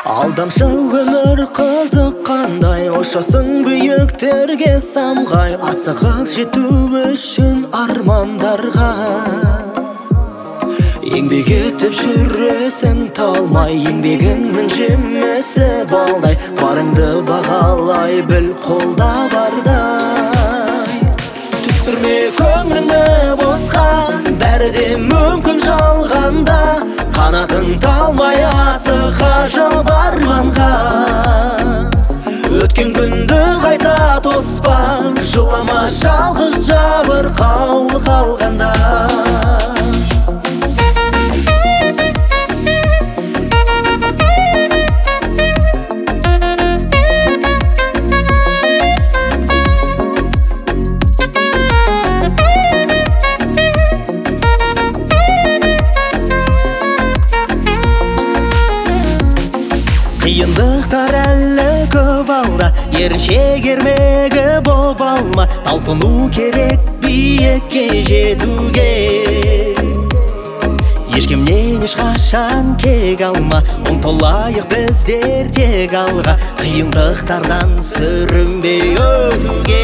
Алдамшы өмір қызыққандай, ұшасың биіктерге самғай, асығып жету үшін армандарға. Еңбек етіп жүресің талмай, еңбегіңнің жемесі балдай, барыңды бағалай біл қолда бардай. Түсірме көңіліңді босқа, бәрі де мүмкін жалғанда, қанатың талмай асыға жауап арманға. Өткен күнді қайта тоспа, жылама жалғыз жабырқаулы қалғанда. Қиындықтар әлі көп алда, ерінше кермегі боп алма, талпыну керек биікке жетуге. Ешкімнен ешқашан кек алма, ұмтылайық біздер тек алға, қиындықтардан сүрінбей өтуге.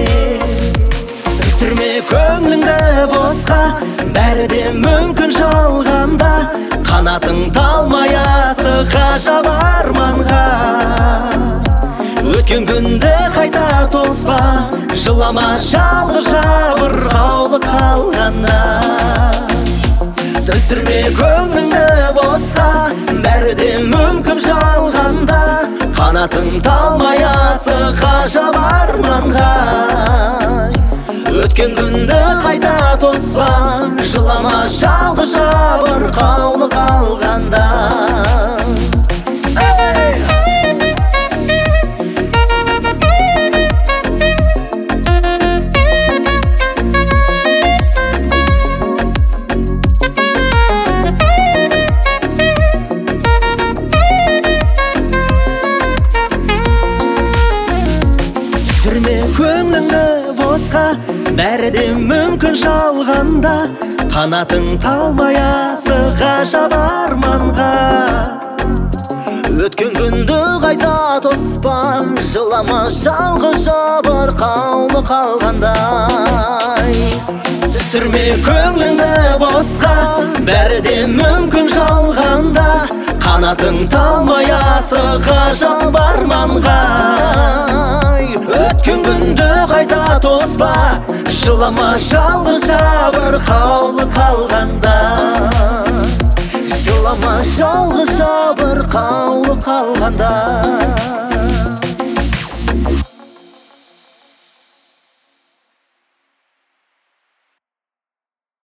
Түсірме көңіліңді босқа, бәрі де мүмкін жалғанда, қанатың талмай асыға жауап арманға. Өткен күнді қайта тоспа, жылама жалғыз жабырқаулы қалғанда. Түсірме көңіліңді босқа, бәрі де мүмкін жалғанда, қанатың талмай асыға жауап арманға. Өткен күнді қайта тоспа, жылама жалғыз жабырқаулы қалғанда. Түсірме көңіліңді босқа, бәрі де мүмкін жалғанда, қанатың талмай асыға жауап арманға. Өткен күнді қайта тоспа, жылама жалғыз жабырқаулы қалғандай. Түсірме көңіліңді босқа, бәрі де мүмкін жалғанда, қанатың талмай асыға жауап арманға. Өткен күнді қайта тоспа, жылама жалғыз жабырқаулы қалғанда. Жылама жалғыз жабырқаулы қалғанда.